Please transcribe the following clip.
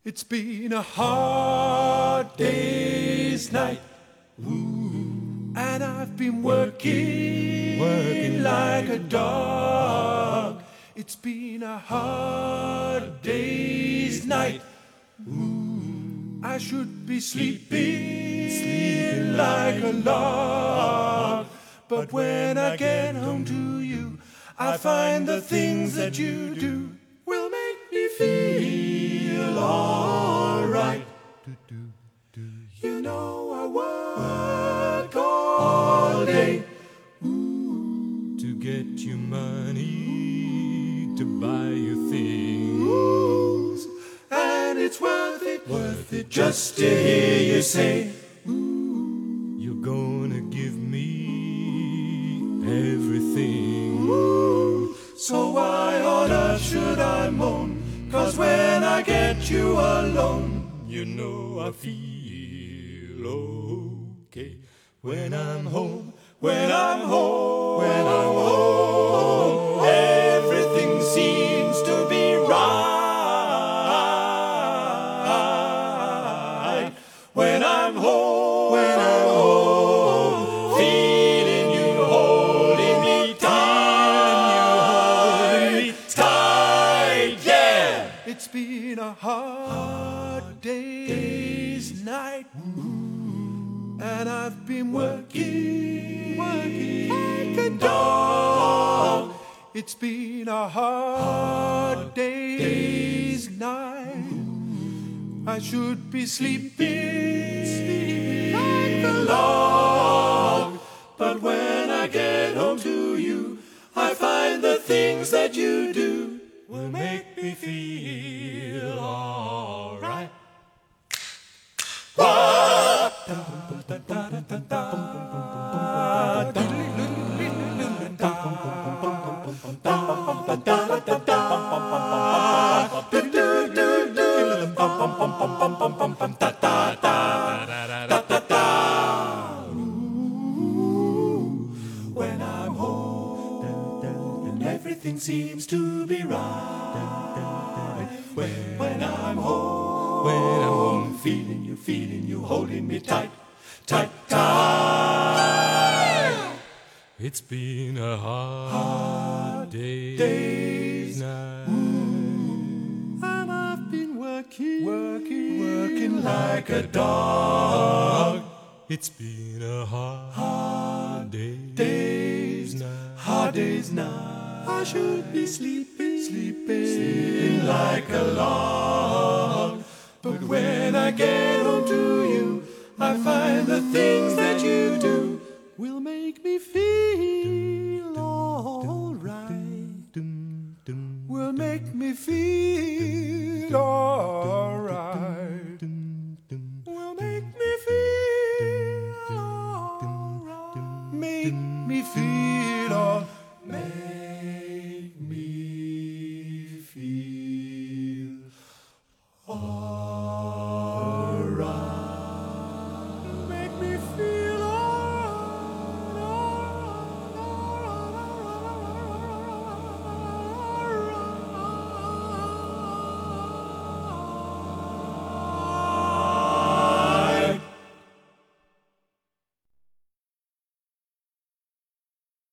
It's been a hard day's night, and I've been working like a dog. It's been a hard day's night. I should be sleeping like a log. But when I get home to you, I find the things that you do will make me feel alright. You know I work all day to get you money to buy you things, and it's worth it just to hear you say, you're gonna give me everything. So why on earth should I moan? 'Cause when I get you alone, you know I feel okay when I'm home. when I'm home, everything seems to be right. When I'm home, feeling you holding me tight, yeah. It's been a hard day's night, and I've been working like a dog. It's been a hard day's night. I should be sleeping like a log. But when I get home to you, I find the things that you do will make me feel alright. When I'm home, everything seems to be right. When I'm home, feeling you, holding me tight. It's been a hard day's night, And I've been working like a dog. it's been a hard day's night. Hard day's night. I should be sleeping like a log. But when I get home to you, I find the things that you do will make me feel alright. Will make me feel alright.